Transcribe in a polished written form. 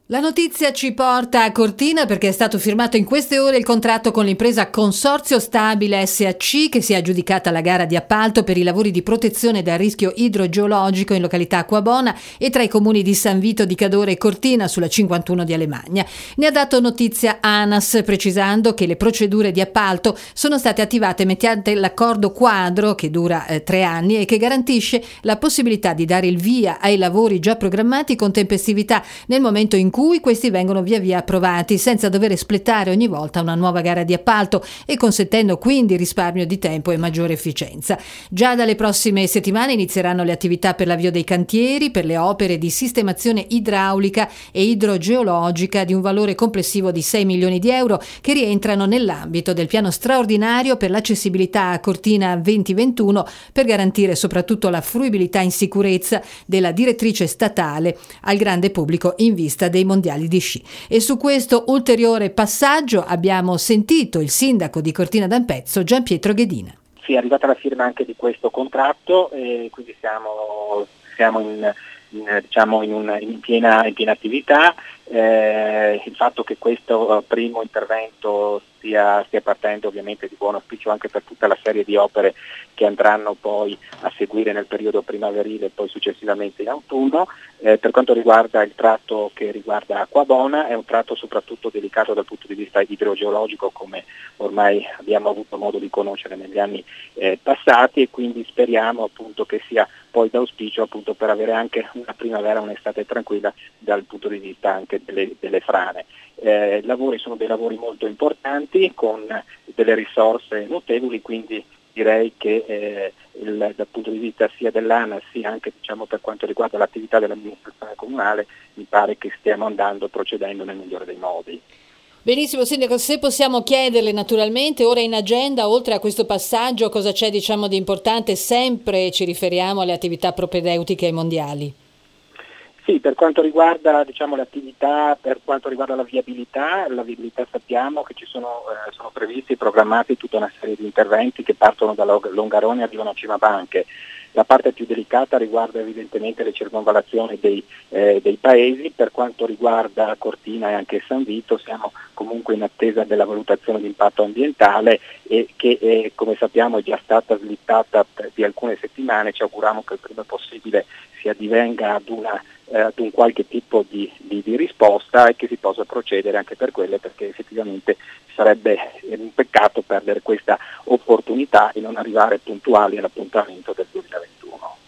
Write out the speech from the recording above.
La notizia ci porta a Cortina perché è stato firmato in queste ore il contratto con l'impresa Consorzio Stabile SAC che si è aggiudicata la gara di appalto per i lavori di protezione dal rischio idrogeologico in località Acquabona e tra i comuni di San Vito di Cadore e Cortina sulla 51 di Alemagna. Ne ha dato notizia ANAS precisando che le procedure di appalto sono state attivate mediante l'accordo quadro che dura 3 anni e che garantisce la possibilità di dare il via ai lavori già programmati con tempestività nel momento in cui questi vengono via via approvati senza dover espletare ogni volta una nuova gara di appalto e consentendo quindi risparmio di tempo e maggiore efficienza. Già dalle prossime settimane inizieranno le attività per l'avvio dei cantieri per le opere di sistemazione idraulica e idrogeologica di un valore complessivo di 6 milioni di euro che rientrano nell'ambito del piano straordinario per l'accessibilità a Cortina 2021 per garantire soprattutto la fruibilità in sicurezza della direttrice statale al grande pubblico in vista dei mondiali di sci. E su questo ulteriore passaggio abbiamo sentito il sindaco di Cortina d'Ampezzo, Gianpietro Ghedina. Sì, è arrivata la firma anche di questo contratto e quindi siamo in piena attività. Il fatto che questo primo intervento stia partendo ovviamente di buon auspicio anche per tutta la serie di opere che andranno poi a seguire nel periodo primaverile e poi successivamente in autunno. Per quanto riguarda il tratto che riguarda Acquabona, è un tratto soprattutto delicato dal punto di vista idrogeologico, come ormai abbiamo avuto modo di conoscere negli anni passati, e quindi speriamo appunto che sia poi d'auspicio appunto per avere anche una primavera, un'estate tranquilla dal punto di vista anche delle frane. I lavori sono dei lavori molto importanti con delle risorse notevoli, quindi direi che dal punto di vista sia dell'ANAS sia anche per quanto riguarda l'attività dell'amministrazione comunale mi pare che stiamo procedendo nel migliore dei modi. Benissimo Sindaco, se possiamo chiederle naturalmente, ora in agenda, oltre a questo passaggio, cosa c'è di importante? Sempre ci riferiamo alle attività propedeutiche ai mondiali. Sì, per quanto riguarda le attività, per quanto riguarda la viabilità sappiamo che ci sono previsti, programmati tutta una serie di interventi che partono da Longarone e arrivano a Cimabanche. La parte più delicata riguarda evidentemente le circonvallazioni dei paesi. Per quanto riguarda Cortina e anche San Vito siamo comunque in attesa della valutazione di impatto ambientale e che come sappiamo è già stata slittata di alcune settimane. Ci auguriamo che il prima possibile si addivenga ad un qualche tipo di risposta e che si possa procedere anche per quelle, perché effettivamente sarebbe un peccato perdere questa opportunità e non arrivare puntuali all'appuntamento del 2021.